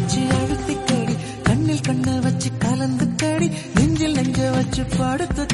வச்சு அழுத்திக்கடி, கண்ணில் கண்ண வச்சு கலந்துக்கடி, நெஞ்சில் நெஞ்ச வச்சு படுத்து